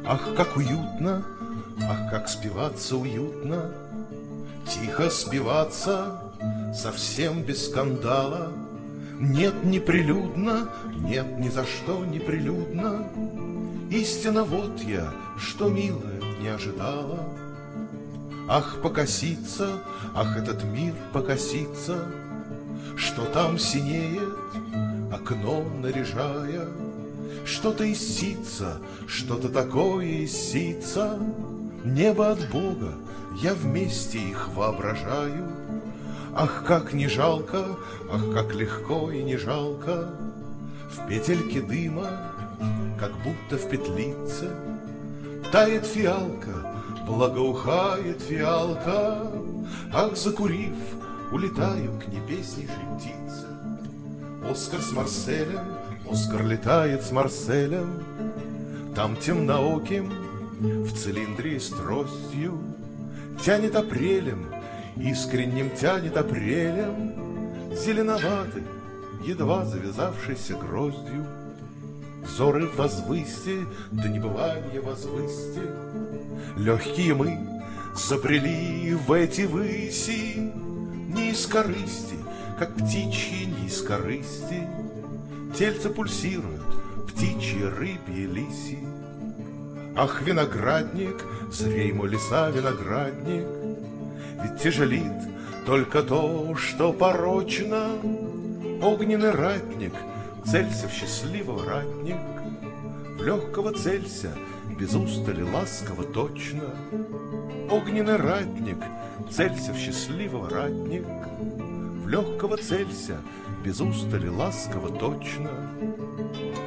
Ах, как уютно, ах, как спиваться уютно, тихо спиваться, совсем без скандала. Нет, неприлюдно, нет, ни за что неприлюдно. Истинно вот я, что, милая, не ожидала. Ах, покоситься, ах, этот мир покоситься, что там синеет, окно наряжая. Что-то из ситца, что-то такое из ситца. Небо от Бога, я вместе их воображаю. Ах, как не жалко, ах, как легко и не жалко. В петельке дыма, как будто в петлице, тает фиалка, благоухает фиалка. Ах, закурив, улетаю к небеснейшей птице. Оскар с Марселем, Оскар летает с Марселем. Там темнооким, в цилиндре с тростью, тянет апрелем, искренним тянет апрелем, зеленоватый, едва завязавшийся гроздью. Взоры возвысьте, да небыванье возвысьте. Легкие мы забрели в эти выси, не из корысти, как птичьи не из корысти. Тельца пульсируют, птичьи, рыбьи, лиси. Ах, виноградник, зрей мой леса виноградник, ведь тяжелит только то, что порочно. Огненный ратник, целься в счастливого ратник, в легкого целься, без устали ласково точно. Огненный ратник, целься в счастливого ратник, в легкого целься, без устали ласково точно.